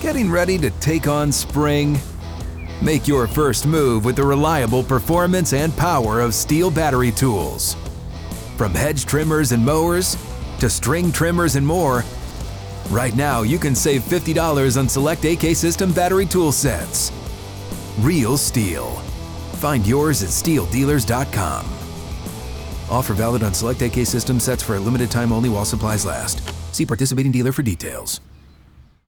Getting ready to take on spring? Make your first move with the reliable performance and power of Stihl battery tools. From hedge trimmers and mowers to string trimmers and more, right now you can save $50 on select AK System battery tool sets. Real Stihl. Find yours at stihldealers.com. Offer valid on select AK System sets for a limited time only while supplies last. See participating dealer for details.